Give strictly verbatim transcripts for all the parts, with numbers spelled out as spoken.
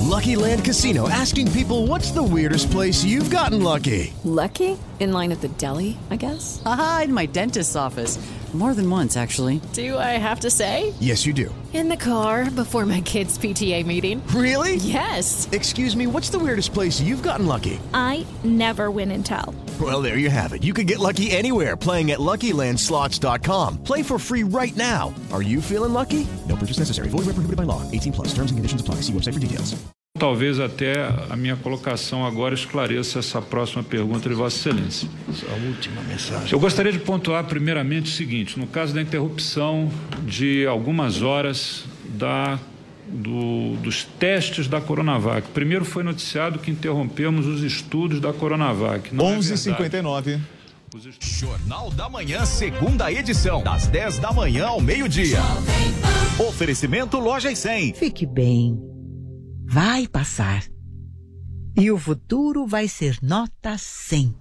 Lucky Land Casino, asking people, what's the weirdest place you've gotten lucky? Lucky? In line at the deli, I guess? Aha, in my dentist's office. More than once, actually. Do I have to say? Yes, you do. In the car before my kids' P T A meeting. Really? Yes. Excuse me, what's the weirdest place you've gotten lucky? I never win and tell. Well, there you have it. You can get lucky anywhere, playing at Lucky Land Slots dot com. Play for free right now. Are you feeling lucky? No purchase necessary. Void where prohibited by law. eighteen plus. Terms and conditions apply. See website for details. Talvez até a minha colocação agora esclareça essa próxima pergunta de Vossa Excelência. Essa última mensagem. Eu gostaria de pontuar primeiramente o seguinte: no caso da interrupção de algumas horas da, do, dos testes da Coronavac. Primeiro foi noticiado que interrompemos os estudos da Coronavac. onze e cinquenta e nove. Jornal da Manhã, segunda edição, das dez da manhã ao meio-dia. Oferecimento Loja e cem. Fique bem. Vai passar. E o futuro vai ser nota cem.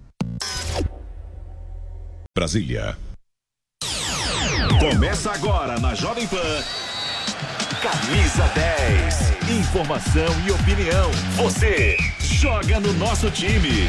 Brasília. Começa agora na Jovem Pan. Camisa dez. Informação e opinião. Você joga no nosso time.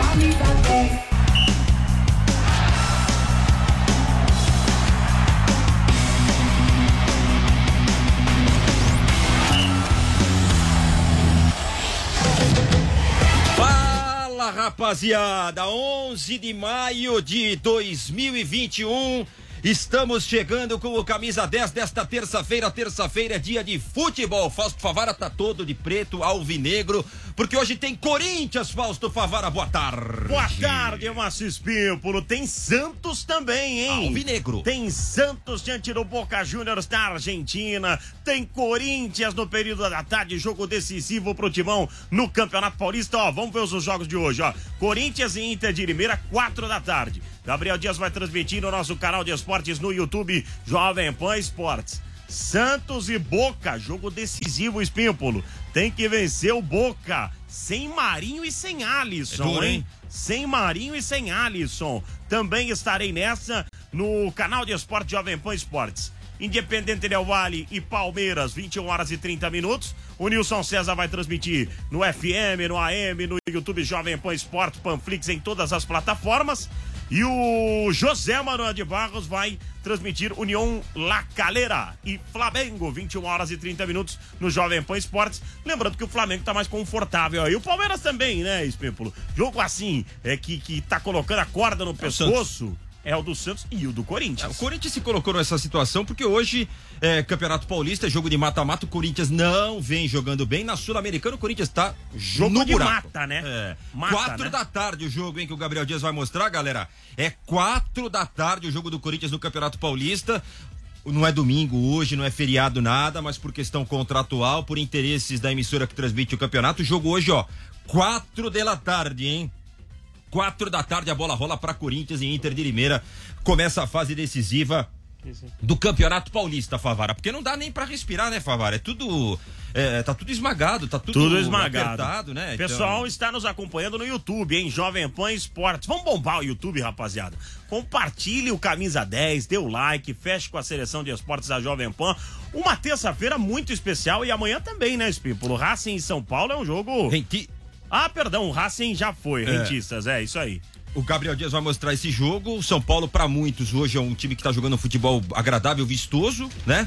Rapaziada, onze de maio de dois mil e vinte e um, estamos chegando com o Camisa dez desta terça-feira. Terça-feira é dia de futebol. Fausto Favara tá todo de preto, alvinegro, porque hoje tem Corinthians. Fausto Favara, boa tarde. Boa tarde, Márcio Espímpolo. Tem Santos também, hein? Alvinegro. Tem Santos diante do Boca Juniors da Argentina. Tem Corinthians no período da tarde, jogo decisivo pro Timão no Campeonato Paulista. Ó, vamos ver os jogos de hoje, ó. Corinthians e Inter de Limeira, quatro da tarde. Gabriel Dias vai transmitir no nosso canal de esportes no YouTube, Jovem Pan Esportes. Santos e Boca, jogo decisivo, Espímpolo. Tem que vencer o Boca, sem Marinho e sem Alisson, é duro, hein? Sem Marinho e sem Alisson. Também estarei nessa no canal de esporte Jovem Pan Esportes. Independente Del Valle e Palmeiras, vinte e uma horas e trinta minutos. O Nilson César vai transmitir no F M, no A M, no YouTube Jovem Pan Esportes, Panflix, em todas as plataformas. E o José Manuel de Barros vai transmitir União La Calera e Flamengo, vinte e uma horas e trinta minutos no Jovem Pan Esportes. Lembrando que o Flamengo tá mais confortável aí. O Palmeiras também, né, Espímpolo? Jogo assim, é que, que tá colocando a corda no pescoço. É o do Santos e o do Corinthians. É, o Corinthians se colocou nessa situação porque hoje é Campeonato Paulista, jogo de mata-mata. O Corinthians não vem jogando bem. Na Sul-Americana o Corinthians tá jogo no de buraco. mata, né? É. Mata, quatro né? da tarde o jogo, hein, que o Gabriel Dias vai mostrar, galera. É quatro da tarde o jogo do Corinthians no Campeonato Paulista. Não é domingo hoje, não é feriado nada, mas por questão contratual, por interesses da emissora que transmite o campeonato. O jogo hoje, ó, quatro da tarde, hein? Quatro da tarde a bola rola para Corinthians e Inter de Limeira. Começa a fase decisiva do Campeonato Paulista, Favara. Porque não dá nem para respirar, né, Favara? É tudo. É, tá tudo esmagado, tá tudo, tudo esmagado. apertado, né? Pessoal então... está nos acompanhando no YouTube, hein? Jovem Pan Esportes. Vamos bombar o YouTube, rapaziada. Compartilhe o Camisa dez, dê o like, feche com a seleção de esportes da Jovem Pan. Uma terça-feira muito especial e amanhã também, né, Espímpolo? Racing em São Paulo é um jogo. Renti... Ah, perdão, o Racing já foi, é. Rentistas, é isso aí. O Gabriel Dias vai mostrar esse jogo. O São Paulo, para muitos, hoje é um time que tá jogando um futebol agradável, vistoso, né?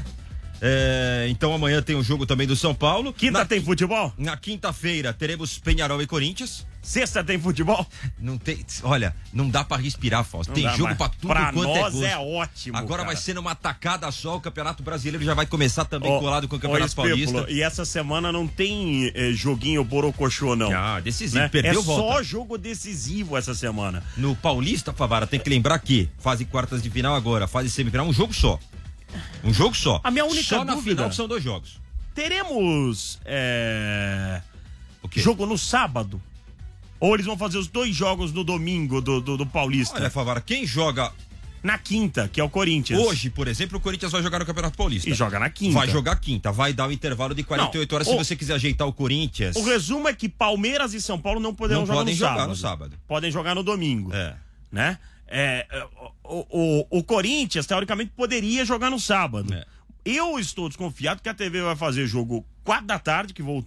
É, então amanhã tem um jogo também do São Paulo. Quinta na, tem futebol? Na quinta-feira teremos Peñarol e Corinthians. Sexta tem futebol? Não tem, olha, não dá pra respirar, Fausto. Não tem dá, jogo pra tudo pra quanto é nós gosto. é ótimo. Agora cara. vai ser numa tacada só, o Campeonato Brasileiro já vai começar também oh, colado com o Campeonato oh, Paulista. E essa semana não tem eh, joguinho borocochô, não. Ah, decisivo, né? perdeu, é volta. É só jogo decisivo essa semana. No Paulista, Favara, tem que lembrar que fase quartas de final agora, fase semifinal, um jogo só. Um jogo só. A minha única só dúvida... na final são dois jogos. Teremos é... o quê? jogo no sábado? Ou eles vão fazer os dois jogos no domingo do, do, do Paulista? Olha, Favara, quem joga... na quinta, que é o Corinthians. Hoje, por exemplo, o Corinthians vai jogar no Campeonato Paulista. E joga na quinta. Vai jogar quinta, vai dar um intervalo de quarenta e oito não, horas o... se você quiser ajeitar o Corinthians. O resumo é que Palmeiras e São Paulo não poderão não jogar, podem no, jogar sábado. no sábado. Podem jogar no domingo. É. Né? É, o, o, o Corinthians, teoricamente, poderia jogar no sábado. É. Eu estou desconfiado que a T V vai fazer jogo quatro da tarde, que voltou,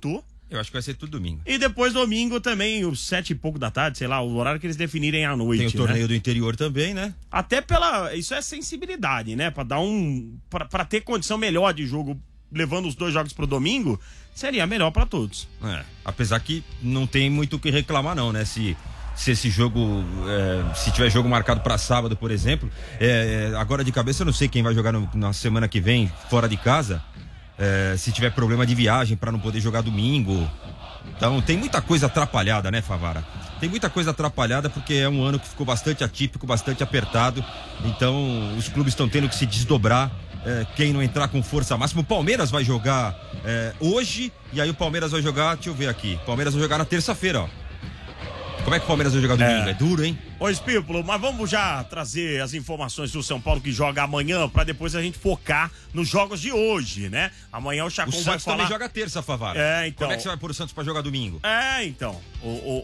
Eu acho que vai ser tudo domingo. E depois domingo também, os sete e pouco da tarde, sei lá, o horário que eles definirem à noite. Tem o torneio né? do interior também, né? Até pela... Isso é sensibilidade, né? Pra dar um... Pra, pra ter condição melhor de jogo, levando os dois jogos pro domingo, seria melhor pra todos. É, apesar que não tem muito o que reclamar não, né? Se... Se esse jogo, é, se tiver jogo marcado para sábado, por exemplo, é, agora de cabeça eu não sei quem vai jogar no, na semana que vem fora de casa, é, se tiver problema de viagem para não poder jogar domingo. Então tem muita coisa atrapalhada, né, Favara? Tem muita coisa atrapalhada porque é um ano que ficou bastante atípico, bastante apertado. Então os clubes estão tendo que se desdobrar. É, quem não entrar com força máxima, o Palmeiras vai jogar é, hoje, e aí o Palmeiras vai jogar, deixa eu ver aqui, o Palmeiras vai jogar na terça-feira, ó. Como é que o Palmeiras vai jogar domingo? É, é duro, hein? Ô, Espípulo, mas vamos já trazer as informações do São Paulo que joga amanhã, pra depois a gente focar nos jogos de hoje, né? Amanhã o Chacon vai falar... O Santos também joga terça, Favara. É, então... Como é que você vai pôr o Santos pra jogar domingo? É, então. O, o,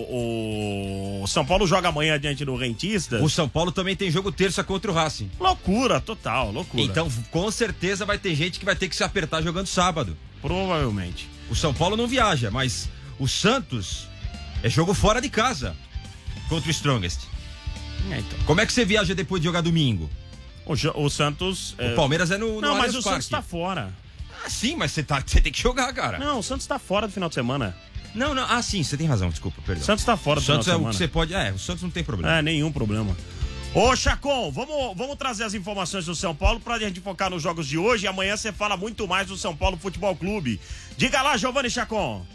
o, o São Paulo joga amanhã diante do Rentistas. O São Paulo também tem jogo terça contra o Racing. Loucura, total, loucura. Então, com certeza vai ter gente que vai ter que se apertar jogando sábado. Provavelmente. O São Paulo não viaja, mas o Santos... É jogo fora de casa contra o Strongest. É, então. Como é que você viaja depois de jogar domingo? O, o Santos... É... O Palmeiras é no, no Não, mas o Parque. Santos tá fora. Ah, sim, mas você tá, você tem que jogar, cara. Não, o Santos tá fora do final de semana. Não, não. Ah, sim, você tem razão, desculpa, perdão. O Santos tá fora o do final de semana. semana. O Santos é o que você pode... É, o Santos não tem problema. É, nenhum problema. Ô, Chacon, vamos, vamos trazer as informações do São Paulo pra gente focar nos jogos de hoje. E amanhã você fala muito mais do São Paulo Futebol Clube. Diga lá, Giovanni Chacon.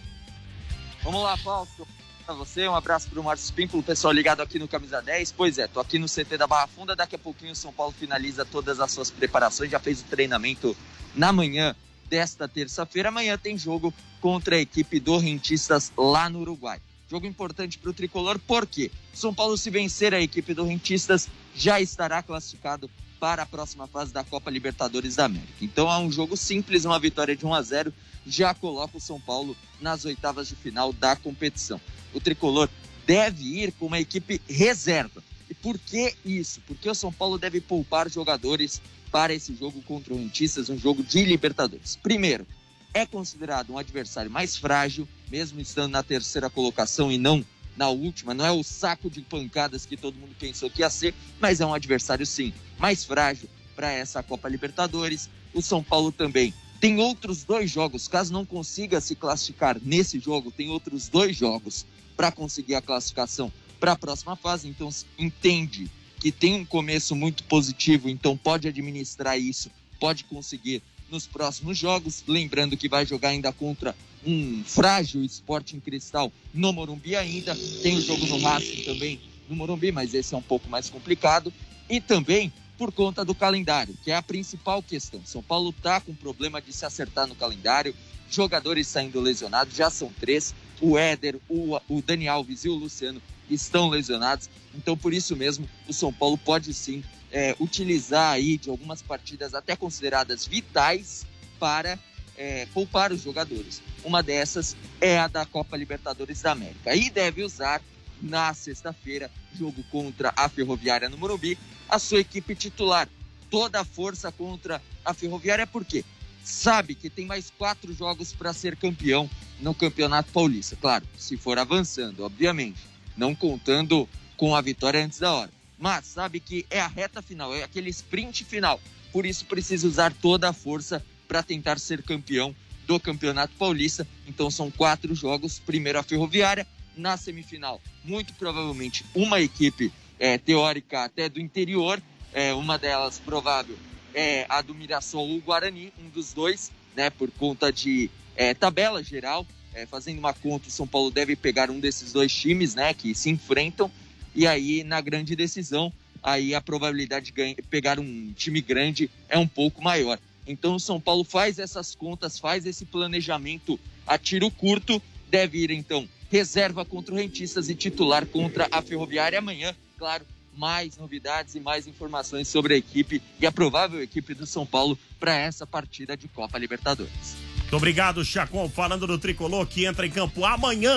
Vamos lá, Fausto. Pra você, um abraço pro Márcio Espímpolo, pessoal ligado aqui no Camisa dez. Pois é, tô aqui no C T da Barra Funda, daqui a pouquinho o São Paulo finaliza todas as suas preparações, já fez o treinamento na manhã desta terça-feira. Amanhã tem jogo contra a equipe do Rentistas lá no Uruguai. Jogo importante pro Tricolor, porque São Paulo, se vencer a equipe do Rentistas, já estará classificado para a próxima fase da Copa Libertadores da América. Então é um jogo simples, uma vitória de um a zero, já coloca o São Paulo nas oitavas de final da competição. O Tricolor deve ir com uma equipe reserva. E por que isso? Porque o São Paulo deve poupar jogadores para esse jogo contra o Rentistas, um jogo de Libertadores. Primeiro, é considerado um adversário mais frágil, mesmo estando na terceira colocação e não na última. Não é o saco de pancadas que todo mundo pensou que ia ser, mas é um adversário, sim, mais frágil para essa Copa Libertadores. O São Paulo também tem outros dois jogos, caso não consiga se classificar nesse jogo, tem outros dois jogos para conseguir a classificação para a próxima fase, então entende que tem um começo muito positivo, então pode administrar isso, pode conseguir nos próximos jogos, lembrando que vai jogar ainda contra um frágil Sporting Cristal no Morumbi ainda, tem o jogo no Racing também no Morumbi, mas esse é um pouco mais complicado, e também por conta do calendário, que é a principal questão. São Paulo está com problema de se acertar no calendário, jogadores saindo lesionados, já são três, o Éder, o, o Dani Alves e o Luciano estão lesionados, então por isso mesmo o São Paulo pode sim é, utilizar aí de algumas partidas até consideradas vitais para é, poupar os jogadores. Uma dessas é a da Copa Libertadores da América, e deve usar na sexta-feira, jogo contra a Ferroviária no Morumbi, a sua equipe titular, toda a força contra a Ferroviária, porque sabe que tem mais quatro jogos para ser campeão no Campeonato Paulista. Claro, se for avançando, obviamente, não contando com a vitória antes da hora. Mas sabe que é a reta final, é aquele sprint final. Por isso precisa usar toda a força para tentar ser campeão do Campeonato Paulista. Então são quatro jogos, primeiro a Ferroviária, na semifinal, muito provavelmente uma equipe é, teórica até do interior, é, uma delas provável é a do Mirassol ou o Guarani, um dos dois, né, por conta de é, tabela geral, é, fazendo uma conta, o São Paulo deve pegar um desses dois times, né, que se enfrentam, e aí na grande decisão, aí a probabilidade de ganhar, pegar um time grande é um pouco maior. Então o São Paulo faz essas contas, faz esse planejamento a tiro curto, deve ir então reserva contra o Rentistas e titular contra a Ferroviária. Amanhã, claro, mais novidades e mais informações sobre a equipe e a provável equipe do São Paulo para essa partida de Copa Libertadores. Muito obrigado, Chacon. Falando do Tricolor, que entra em campo amanhã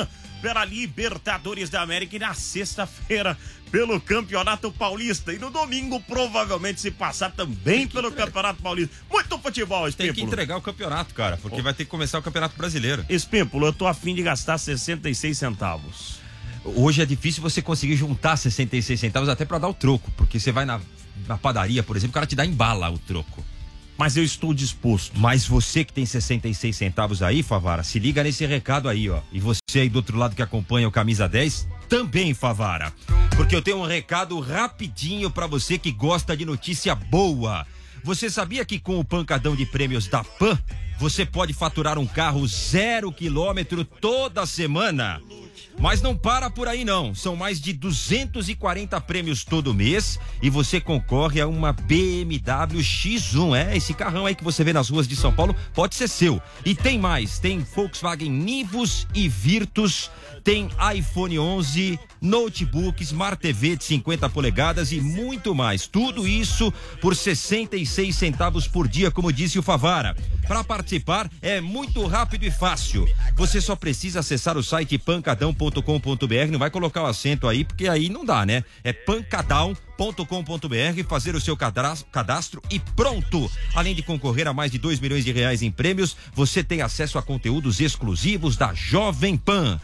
pela Libertadores da América e na sexta-feira pelo Campeonato Paulista. E no domingo, provavelmente, se passar também pelo Campeonato Paulista. Muito futebol, Espímpulo. Tem que entregar o campeonato, cara, porque oh. vai ter que começar o Campeonato Brasileiro. Espímpulo, eu tô a fim de gastar sessenta e seis centavos. Hoje é difícil você conseguir juntar sessenta e seis centavos até pra dar o troco, porque você vai na, na padaria, por exemplo, o cara te dá em bala o troco. Mas eu estou disposto. Mas você que tem sessenta e seis centavos aí, Favara, se liga nesse recado aí, ó. E você aí do outro lado que acompanha o Camisa dez, também, Favara. Porque eu tenho um recado rapidinho pra você que gosta de notícia boa. Você sabia que com o pancadão de prêmios da Pan, você pode faturar um carro zero quilômetro toda semana? Mas não para por aí não, são mais de duzentos e quarenta prêmios todo mês e você concorre a uma B M W X um, é, esse carrão aí que você vê nas ruas de São Paulo pode ser seu. E tem mais, tem Volkswagen Nivus e Virtus, tem iPhone onze, notebook, Smart T V de cinquenta polegadas e muito mais. Tudo isso por sessenta e seis centavos por dia, como disse o Favara. Para participar é muito rápido e fácil. Você só precisa acessar o site pancadão ponto com ponto br, não vai colocar o acento aí, porque aí não dá, né? É pancadão ponto com ponto br, fazer o seu cadastro, cadastro e pronto! Além de concorrer a mais de dois milhões de reais em prêmios, você tem acesso a conteúdos exclusivos da Jovem Pan.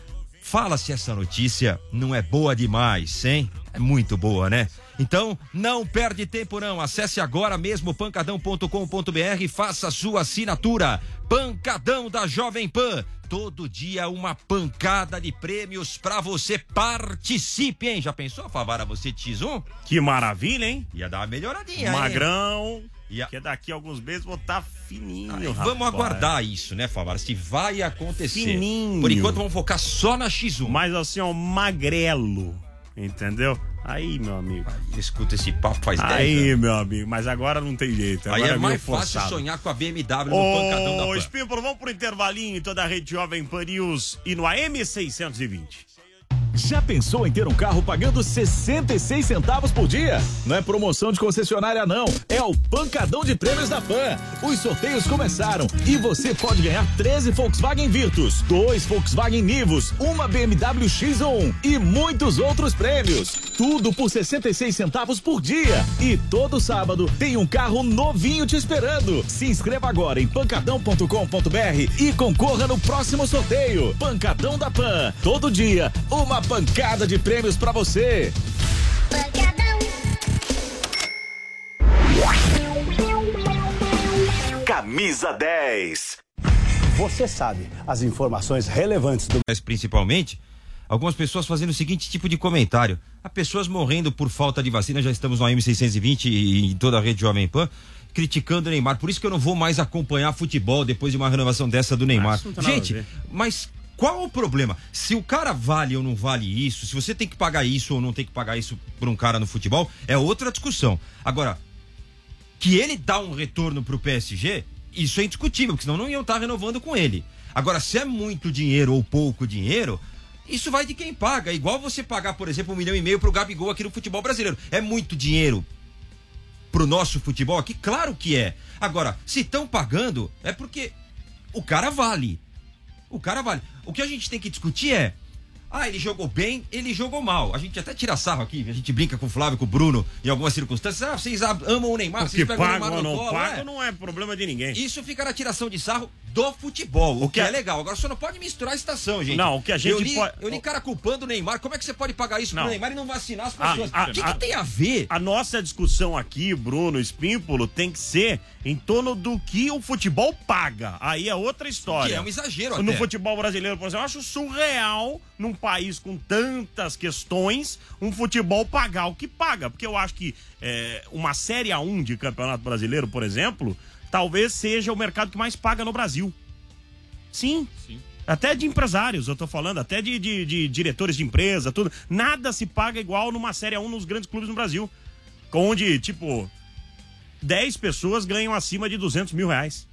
Fala se essa notícia não é boa demais, hein? É muito boa, né? Então, não perde tempo não, acesse agora mesmo pancadão ponto com ponto br e faça a sua assinatura. Pancadão da Jovem Pan, todo dia uma pancada de prêmios pra você, participe, hein? Já pensou, Favara, você de X um? Que maravilha, hein? Ia dar uma melhoradinha, Magrão, hein? que daqui a alguns meses vou estar tá fininho, Aí, vamos aguardar isso, né, Favara? Se vai acontecer. Fininho. Por enquanto vamos focar só na X um. Mas assim, ó, magrelo, entendeu? Aí, meu amigo. Aí, escuta esse papo faz dez Aí, anos. meu amigo, mas agora não tem jeito. Agora Aí é, é mais forçado. fácil sonhar com a B M W no Ô, pancadão da Pan. Espímpolo, vamos pro intervalinho em toda a rede Jovem Pan News e no A M seiscentos e vinte. Já pensou em ter um carro pagando sessenta e seis centavos por dia? Não é promoção de concessionária não, é o pancadão de prêmios da Pan. Os sorteios começaram e você pode ganhar treze Volkswagen Virtus, dois Volkswagen Nivus, uma B M W X um e muitos outros prêmios. Tudo por sessenta e seis centavos por dia. E todo sábado tem um carro novinho te esperando. Se inscreva agora em pancadão ponto com ponto br e concorra no próximo sorteio. Pancadão da Pan, todo dia uma pancada de prêmios pra você. Pancadão. Camisa dez. Você sabe as informações relevantes do... Mas principalmente, algumas pessoas fazendo o seguinte tipo de comentário. Há pessoas morrendo por falta de vacina, já estamos no A M seiscentos e vinte e em toda a rede Jovem Pan, criticando o Neymar. Por isso que eu não vou mais acompanhar futebol depois de uma renovação dessa do Neymar. Gente, mas... qual o problema? Se o cara vale ou não vale isso, se você tem que pagar isso ou não tem que pagar isso por um cara no futebol, é outra discussão. Agora, que ele dá um retorno pro P S G, isso é indiscutível, porque senão não iam estar renovando com ele. Agora, se é muito dinheiro ou pouco dinheiro, isso vai de quem paga. É igual você pagar, por exemplo, um milhão e meio pro Gabigol aqui no futebol brasileiro. É muito dinheiro pro nosso futebol aqui? Claro que é. Agora, se estão pagando, é porque o cara vale. O cara vale. O que a gente tem que discutir é, ah, ele jogou bem, ele jogou mal. A gente até tira sarro aqui, a gente brinca com o Flávio, com o Bruno, em algumas circunstâncias. Ah, vocês amam o Neymar, o vocês pegam o Neymar ou no não colo. paga é. não é problema de ninguém. Isso fica na tiração de sarro do futebol, o, o que, que é... é legal. Agora você não pode misturar a estação, gente. Não, o que a gente eu li, pode... Eu li cara culpando o Neymar. Como é que você pode pagar isso não. pro Neymar e não vacinar as pessoas? A, a, o que, a, que tem a ver? A nossa discussão aqui, Bruno Espímpolo, tem que ser em torno do que o futebol paga. Aí é outra história. Que é um exagero No até. futebol brasileiro, por exemplo, eu acho surreal, num país com tantas questões, um futebol pagar o que paga. Porque eu acho que é, uma Série A um de Campeonato Brasileiro, por exemplo, talvez seja o mercado que mais paga no Brasil. Sim. Sim. Até de empresários, eu tô falando, até de, de, de diretores de empresa, tudo. Nada se paga igual numa Série A um nos grandes clubes no Brasil. Onde, tipo, dez pessoas ganham acima de duzentos mil reais.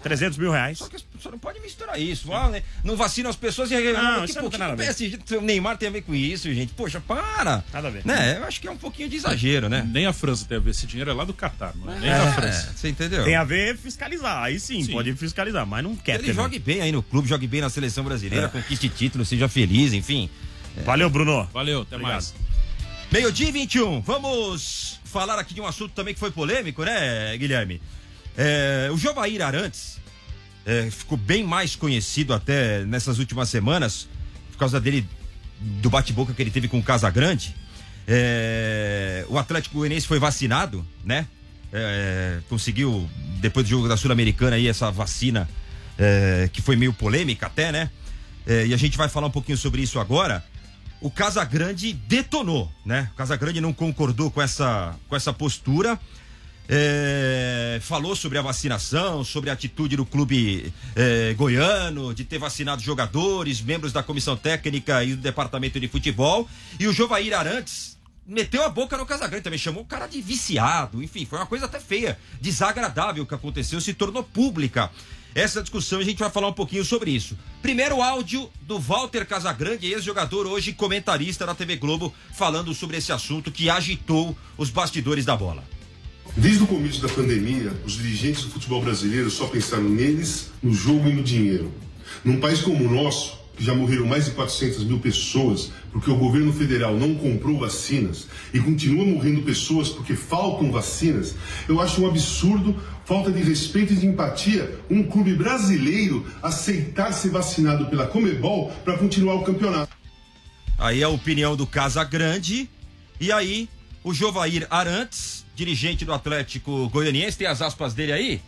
trezentos mil reais. Só que as pessoas não podem misturar isso. Ah, né? Não vacina as pessoas e... Não, que, isso pô, não que tem nada a ver. P S G, o Neymar tem a ver com isso, gente. Poxa, para. Nada a ver. Né? Eu acho que é um pouquinho de exagero, né? Nem a França tem a ver. Esse dinheiro é lá do Catar, não é nem é, da França. Você entendeu? Tem a ver fiscalizar. Aí sim, sim. pode fiscalizar, mas não quer. Ele ter jogue bem aí no clube, jogue bem na seleção brasileira, é. conquiste título, seja feliz, enfim. É. Valeu, Bruno. Valeu, até Obrigado. mais. Meio-dia e vinte e um. Vamos falar aqui de um assunto também que foi polêmico, né, Guilherme? É, o Jovair Arantes é, ficou bem mais conhecido até nessas últimas semanas, por causa dele, do bate-boca que ele teve com o Casagrande. É, o Atlético Goianiense foi vacinado, né? É, conseguiu, depois do jogo da Sul-Americana, aí, essa vacina é, que foi meio polêmica até, né? É, e a gente vai falar um pouquinho sobre isso agora. O Casagrande detonou, né? O Casagrande não concordou com essa, com essa postura. É, falou sobre a vacinação, sobre a atitude do clube é, goiano, de ter vacinado jogadores, membros da comissão técnica e do departamento de futebol. E o Jovair Arantes meteu a boca no Casagrande também, chamou o cara de viciado, enfim, foi uma coisa até feia, desagradável que aconteceu, se tornou pública. Essa discussão, a gente vai falar um pouquinho sobre isso. Primeiro áudio do Walter Casagrande, ex-jogador, hoje comentarista da T V Globo, falando sobre esse assunto que agitou os bastidores da bola. Desde o começo da pandemia, os dirigentes do futebol brasileiro só pensaram neles, no jogo e no dinheiro. Num país como o nosso, que já morreram mais de quatrocentas mil pessoas porque o governo federal não comprou vacinas e continua morrendo pessoas porque faltam vacinas, eu acho um absurdo, falta de respeito e de empatia, um clube brasileiro aceitar ser vacinado pela Comebol para continuar o campeonato. Aí a opinião do Casagrande, e aí o Jovair Arantes, dirigente do Atlético Goianiense, tem as aspas dele aí?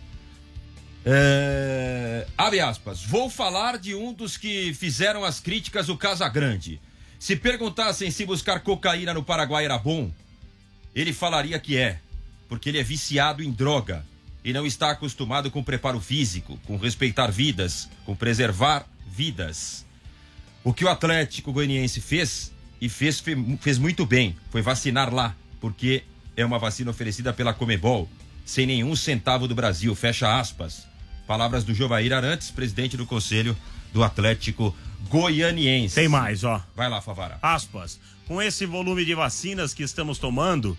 É... Abre aspas. Vou falar de um dos que fizeram as críticas do Casagrande. Se perguntassem se buscar cocaína no Paraguai era bom, ele falaria que é, porque ele é viciado em droga e não está acostumado com preparo físico, com respeitar vidas, com preservar vidas. O que o Atlético Goianiense fez, e fez, fez muito bem, foi vacinar lá, porque é uma vacina oferecida pela Comebol, sem nenhum centavo do Brasil, fecha aspas. Palavras do Jovair Arantes, presidente do Conselho do Atlético Goianiense. Tem mais, ó. Vai lá, Favara. Aspas. Com esse volume de vacinas que estamos tomando,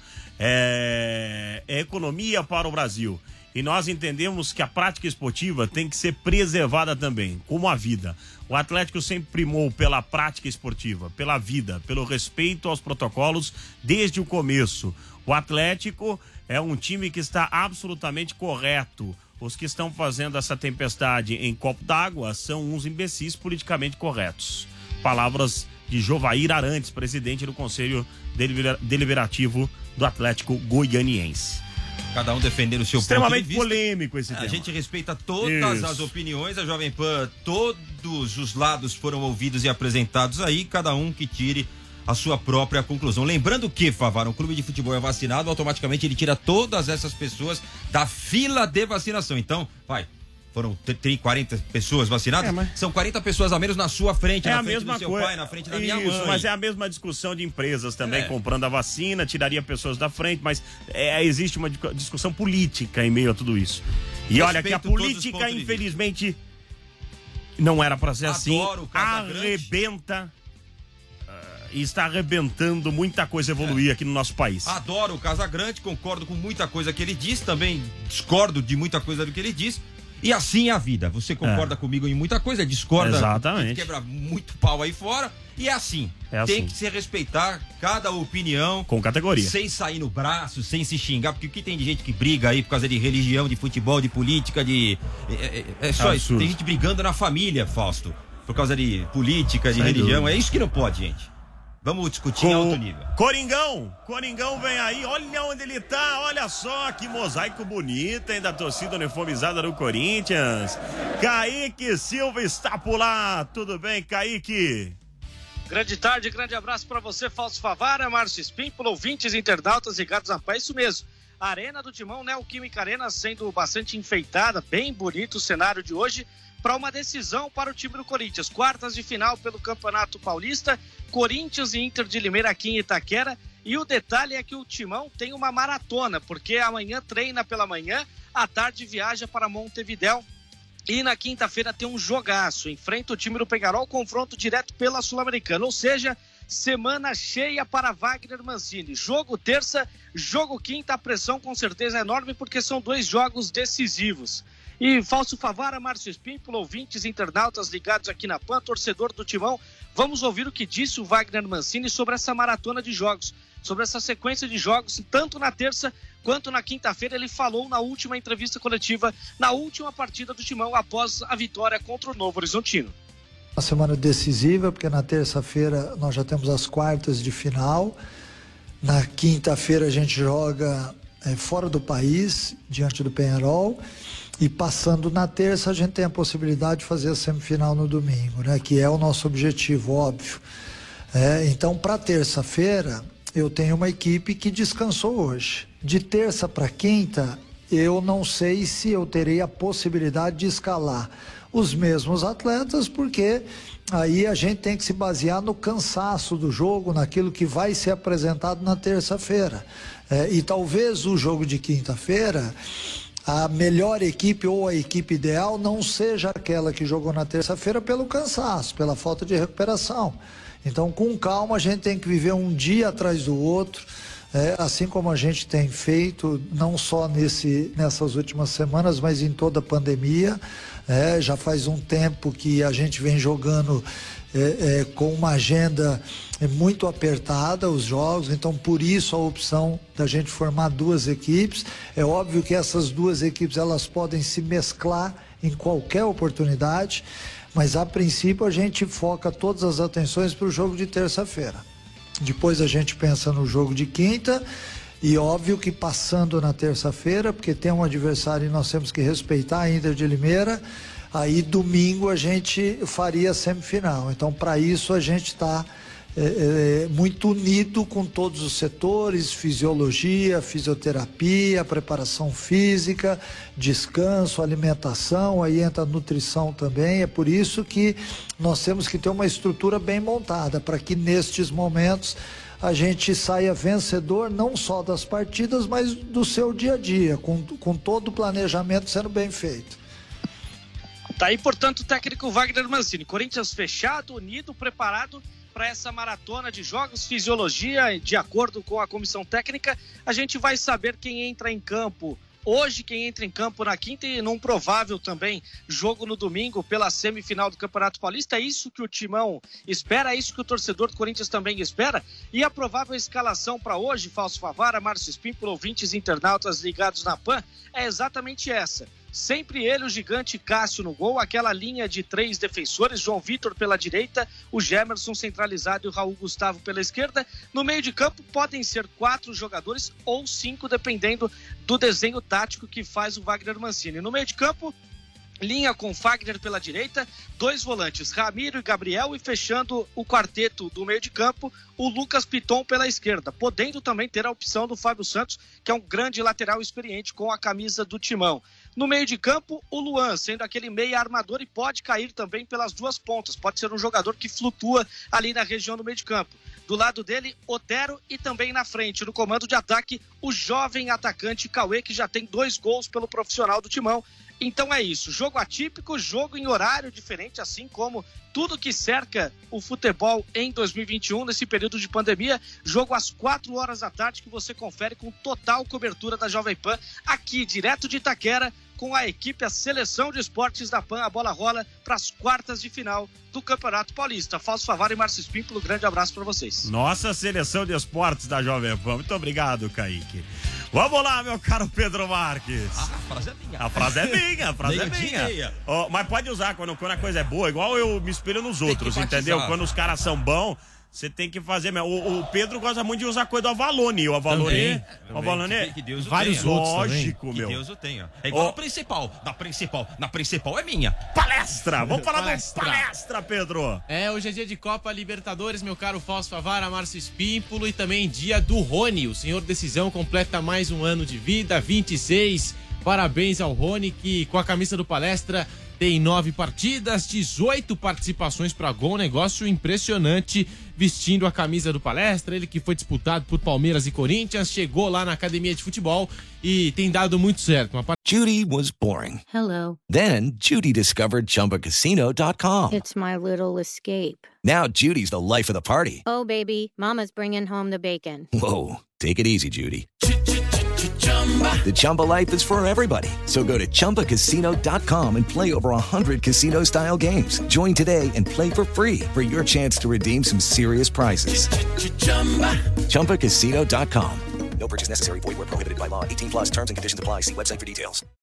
é, é economia para o Brasil. E nós entendemos que a prática esportiva tem que ser preservada também, como a vida. O Atlético sempre primou pela prática esportiva, pela vida, pelo respeito aos protocolos desde o começo. O Atlético é um time que está absolutamente correto. Os que estão fazendo essa tempestade em copo d'água são uns imbecis politicamente corretos. Palavras de Jovair Arantes, presidente do Conselho Deliberativo do Atlético Goianiense. Cada um defendendo o seu Extremamente ponto de vista. polêmico esse a tema. A gente respeita todas Isso. as opiniões, a Jovem Pan, todos os lados foram ouvidos e apresentados aí, cada um que tire a sua própria conclusão. Lembrando que, Favara, um clube de futebol é vacinado, automaticamente ele tira todas essas pessoas da fila de vacinação. Então, vai, foram quarenta pessoas vacinadas, é, mas... são quarenta pessoas a menos na sua frente, é na a frente mesma do seu coisa. pai, na frente da Isso, minha mãe. Mas é a mesma discussão de empresas também, é. comprando a vacina, tiraria pessoas da frente, mas é, existe uma discussão política em meio a tudo isso. E Respeito olha que a política, infelizmente, não era pra ser assim. Adoro o arrebenta... E está arrebentando muita coisa evoluir é. aqui no nosso país. Adoro o Casagrande, concordo com muita coisa que ele diz, também discordo de muita coisa do que ele diz. E assim é a vida. Você concorda é. comigo em muita coisa, discorda, exatamente. Quebra muito pau aí fora. E é assim. É Tem assim. que se respeitar cada opinião. Com categoria. Sem sair no braço, sem se xingar. Porque o que tem de gente que briga aí por causa de religião, de futebol, de política, de. É, é, é só é isso. Tem gente brigando na família, Fausto. Por causa de política, de Sem religião. Dúvida. É isso que não pode, gente. Vamos discutir em alto nível. Coringão, Coringão vem aí, olha onde ele tá, olha só que mosaico bonito, hein, da torcida uniformizada do Corinthians. Kaique Silva está por lá, tudo bem, Kaique? Grande tarde, grande abraço para você, Fausto Favara, Márcio Espímpolo, ouvintes, internautas ligados na paz, isso mesmo. A Arena do Timão, Neoquímica Arena, sendo bastante enfeitada, bem bonito o cenário de hoje, para uma decisão para o time do Corinthians. Quartas de final pelo Campeonato Paulista, Corinthians e Inter de Limeira aqui em Itaquera. E o detalhe é que o Timão tem uma maratona, porque amanhã treina pela manhã, à tarde viaja para Montevidéu E na quinta-feira tem um jogaço. Enfrenta o time do Penharol, confronto direto pela Sul-Americana. Ou seja, semana cheia para Wagner Mancini. Jogo terça, jogo quinta. A pressão com certeza é enorme porque são dois jogos decisivos. E Fausto Favara, Márcio Espímpolo, ouvintes, internautas ligados aqui na Pan, torcedor do Timão, vamos ouvir o que disse o Wagner Mancini sobre essa maratona de jogos, sobre essa sequência de jogos, tanto na terça quanto na quinta-feira. Ele falou na última entrevista coletiva, na última partida do Timão, após a vitória contra o Novo Horizontino. Uma semana decisiva, porque na terça-feira nós já temos as quartas de final, na quinta-feira a gente joga é, fora do país, diante do Penharol, e passando na terça a gente tem a possibilidade de fazer a semifinal no domingo, né? Que é o nosso objetivo, óbvio. É, então, para terça-feira, eu tenho uma equipe que descansou hoje. De terça para quinta, eu não sei se eu terei a possibilidade de escalar os mesmos atletas, porque aí a gente tem que se basear no cansaço do jogo, naquilo que vai ser apresentado na terça-feira. É, e talvez o jogo de quinta-feira, a melhor equipe ou a equipe ideal não seja aquela que jogou na terça-feira pelo cansaço, pela falta de recuperação. Então, com calma, a gente tem que viver um dia atrás do outro, é, assim como a gente tem feito, não só nesse, nessas últimas semanas, mas em toda a pandemia. É, já faz um tempo que a gente vem jogando é, é, com uma agenda muito apertada, os jogos, então por isso a opção da gente formar duas equipes. É óbvio que essas duas equipes elas podem se mesclar em qualquer oportunidade, mas a princípio a gente foca todas as atenções para o jogo de terça-feira. Depois a gente pensa no jogo de quinta e óbvio que passando na terça-feira, porque tem um adversário e nós temos que respeitar a Inter de Limeira, aí domingo a gente faria a semifinal. Então para isso a gente está é, é, muito unido com todos os setores, fisiologia, fisioterapia, preparação física, descanso, alimentação, aí entra a nutrição também. É por isso que nós temos que ter uma estrutura bem montada, para que nestes momentos a gente saia vencedor não só das partidas, mas do seu dia a dia, com, com todo o planejamento sendo bem feito. Tá aí, portanto, o técnico Wagner Mancini. Corinthians fechado, unido, preparado para essa maratona de jogos, fisiologia, de acordo com a comissão técnica. A gente vai saber quem entra em campo hoje, quem entra em campo na quinta e num provável também jogo no domingo pela semifinal do Campeonato Paulista. É isso que o Timão espera, é isso que o torcedor do Corinthians também espera. E a provável escalação para hoje, Fausto Favara, Márcio Espímpolo, ouvintes internautas ligados na Pan, é exatamente essa. Sempre ele, o gigante Cássio no gol, aquela linha de três defensores, João Vitor pela direita, o Gemerson centralizado e o Raul Gustavo pela esquerda. No meio de campo podem ser quatro jogadores ou cinco, dependendo do desenho tático que faz o Wagner Mancini. No meio de campo, linha com Fagner pela direita, dois volantes, Ramiro e Gabriel, e fechando o quarteto do meio de campo, o Lucas Piton pela esquerda, podendo também ter a opção do Fábio Santos, que é um grande lateral experiente com a camisa do Timão. No meio de campo, o Luan, sendo aquele meia armador e pode cair também pelas duas pontas. Pode ser um jogador que flutua ali na região do meio de campo. Do lado dele, Otero, e também na frente, no comando de ataque, o jovem atacante Cauê, que já tem dois gols pelo profissional do Timão. Então é isso, jogo atípico, jogo em horário diferente, assim como tudo que cerca o futebol em dois mil e vinte e um, nesse período de pandemia. Jogo às quatro horas da tarde, que você confere com total cobertura da Jovem Pan, aqui direto de Itaquera, com a equipe, a seleção de esportes da Pan. A bola rola para as quartas de final do Campeonato Paulista. Fausto Favara e Márcio Espímpolo, grande abraço para vocês. Nossa seleção de esportes da Jovem Pan. Muito obrigado, Kaique. Vamos lá, meu caro Pedro Marques. Ah, a frase é minha. A frase é minha, a frase é minha. Oh, mas pode usar quando, quando a coisa é boa, igual eu me espelho nos outros, entendeu? Quando os caras são bons, você tem que fazer mesmo. O, o Pedro gosta muito de usar coisa do Avalone. O Avalone. O Avalone. Que, que Deus o vários tenha. outros lógico, também. meu. Que Deus o tenha. É igual oh. a principal. Na principal. Na principal é minha. Palestra! Vamos falar palestra. do palestra, Pedro. É, hoje é dia de Copa Libertadores, meu caro Fausto Favara, Márcio Espímpolo, e também dia do Rony. O senhor Decisão completa mais um ano de vida, vinte e seis. Parabéns ao Rony, que com a camisa do Palestra tem nove partidas, dezoito participações para gol, negócio impressionante, vestindo a camisa do Palestra. Ele que foi disputado por Palmeiras e Corinthians, chegou lá na academia de futebol e tem dado muito certo. Uma part... Judy was boring. Hello. Then Judy discovered Chumba Casino dot com. It's my little escape. Now Judy's the life of the party. Oh, baby, mama's bringing home the bacon. Whoa, take it easy, Judy. The Chumba life is for everybody. So go to Chumba Casino dot com and play over one hundred casino-style games. Join today and play for free for your chance to redeem some serious prizes. Chumba Casino dot com. No purchase necessary. Void where prohibited by law. eighteen plus terms and conditions apply. See website for details.